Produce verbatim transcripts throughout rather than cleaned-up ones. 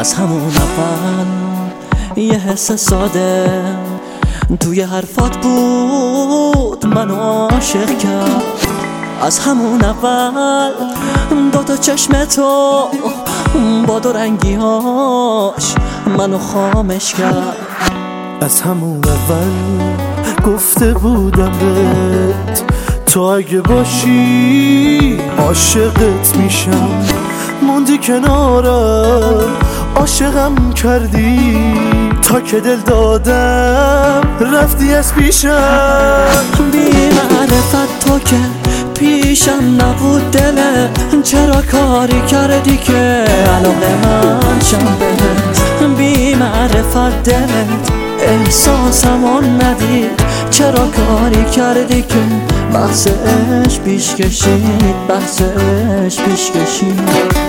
از همون اول یه حس ساده توی حرفات بود منو عاشق کرد. از همون اول دوتا چشم تو با دو رنگیهاش منو خامش کرد. از همون اول گفته بودم بهت تو اگه باشی عاشقت میشم. موندی کنارم عاشقم کردی تا که دل دادم رفتی از پیشم. بی معرفت تو که پیشم نبود دلت چرا کاری کردی که علاقه من شم بهت. بی معرفت دلت احساسمو ندید چرا کاری کردی که بحثش پیش کشید بحثش پیش کشید.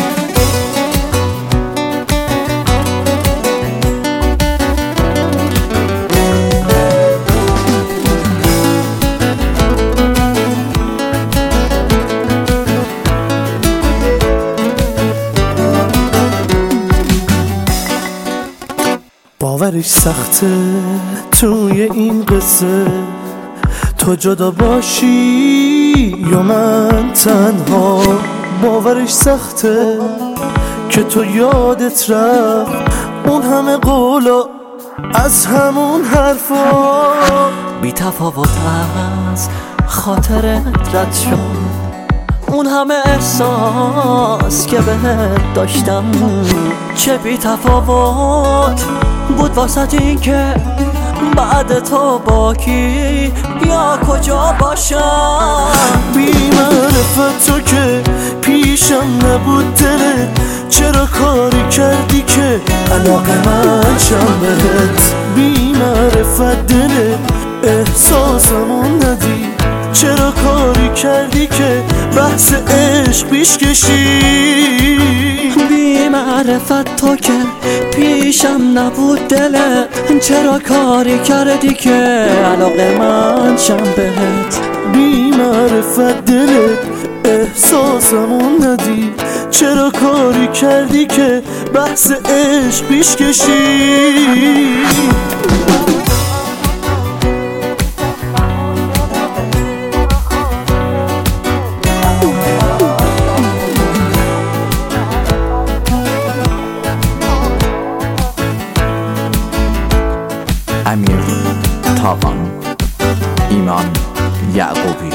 باورش سخته توی این قصه تو جدا باشی یا من تنها. باورش سخته که تو یادت رفت اون همه قولا از همون حرفا. بی تفاوت از خاطرت رد شد اون همه احساس که بهت داشتم. چه بی تفاوت بود واسه این که بعد تو با کی یا کجا باشم. بی معرفت تو که پیشم نبود دلت چرا کاری کردی که علاقه من شم بهت. بی معرفت دلت احساسمو ندی چرا کاری کردی که بحث عشق پیش کشی. بی معرفت تو که پیشم نبود دلت چرا کاری کردی که علاقه من شم بهت. بی معرفت دلت احساسمو ندی چرا کاری کردی که بحث عشق پیش کشی. امیر تاوان، ایمان یعقوبی.